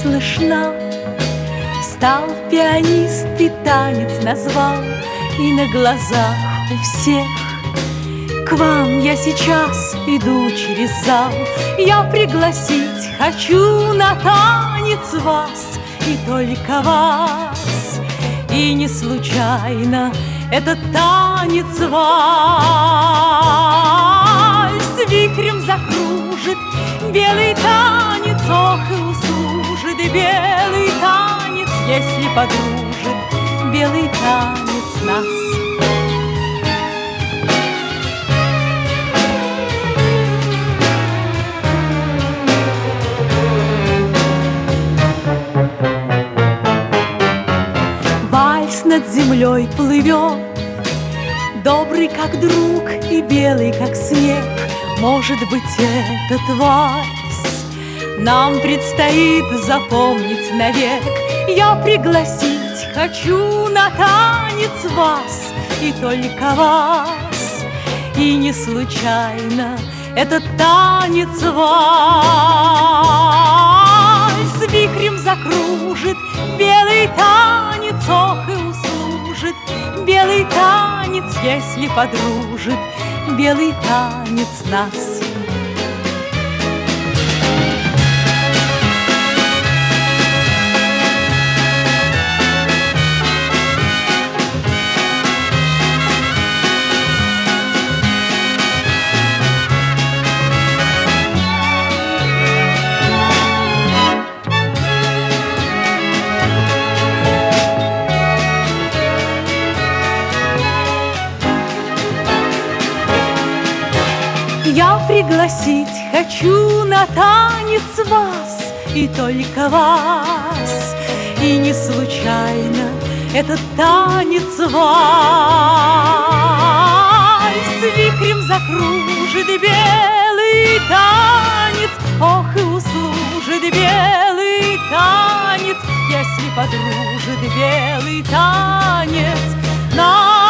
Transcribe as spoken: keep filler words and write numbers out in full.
слышна. Встал пианист и танец назвал, и на глазах у всех к вам я сейчас иду через зал. Я пригласить хочу на танец вас, и только вас. И не случайно этот танец вальс вихрем закружит. Белый танец, ох, и услужит белый танец, если подружит белый танец нас. Вальс над землей плывет, добрый как друг и белый как снег. Может быть, этот вальс нам предстоит запомнить навек. Я пригласить хочу на танец вас, и только вас. И не случайно этот танец вальс вихрем закружит. Белый танец, ох, и услужит белый танец, если подружит белый танец нас. Я пригласить хочу на танец вас, и только вас. И не случайно этот танец вальс вихрем закружит белый танец, ох, и услужит белый танец, если подружит белый танец. На